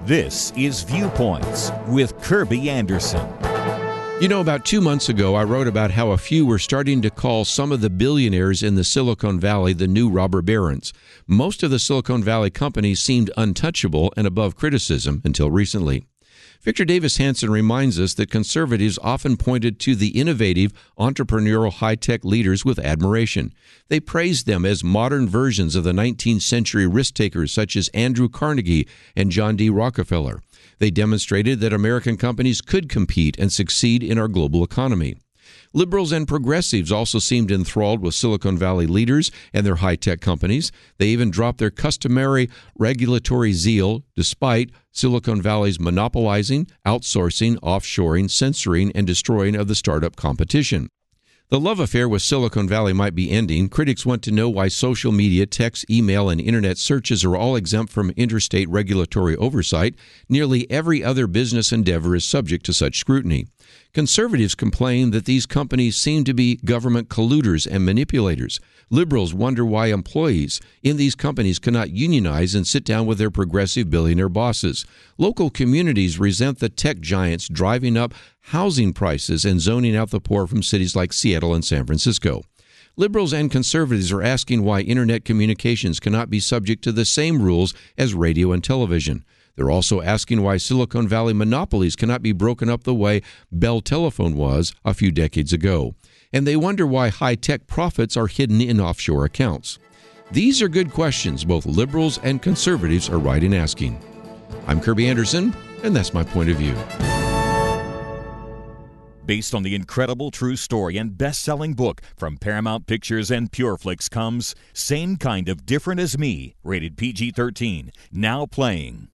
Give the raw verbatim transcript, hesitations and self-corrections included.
This is Viewpoints with Kirby Anderson. You know, about two months ago, I wrote about how a few were starting to call some of the billionaires in the Silicon Valley the new robber barons. Most of the Silicon Valley companies seemed untouchable and above criticism until recently. Victor Davis Hanson reminds us that conservatives often pointed to the innovative, entrepreneurial high-tech leaders with admiration. They praised them as modern versions of the nineteenth century risk-takers such as Andrew Carnegie and John D. Rockefeller. They demonstrated that American companies could compete and succeed in our global economy. Liberals and progressives also seemed enthralled with Silicon Valley leaders and their high-tech companies. They even dropped their customary regulatory zeal despite Silicon Valley's monopolizing, outsourcing, offshoring, censoring, and destroying of the startup competition. The love affair with Silicon Valley might be ending. Critics want to know why social media, text, email, and internet searches are all exempt from interstate regulatory oversight. Nearly every other business endeavor is subject to such scrutiny. Conservatives complain that these companies seem to be government colluders and manipulators. Liberals wonder why employees in these companies cannot unionize and sit down with their progressive billionaire bosses. Local communities resent the tech giants driving up housing prices and zoning out the poor from cities like Seattle and San Francisco. Liberals and conservatives are asking why internet communications cannot be subject to the same rules as radio and television. They're also asking why Silicon Valley monopolies cannot be broken up the way Bell Telephone was a few decades ago. And they wonder why high-tech profits are hidden in offshore accounts. These are good questions both liberals and conservatives are right in asking. I'm Kirby Anderson, and that's my point of view. Based on the incredible true story and best-selling book from Paramount Pictures and PureFlix comes Same Kind of Different as Me, rated P G thirteen, now playing.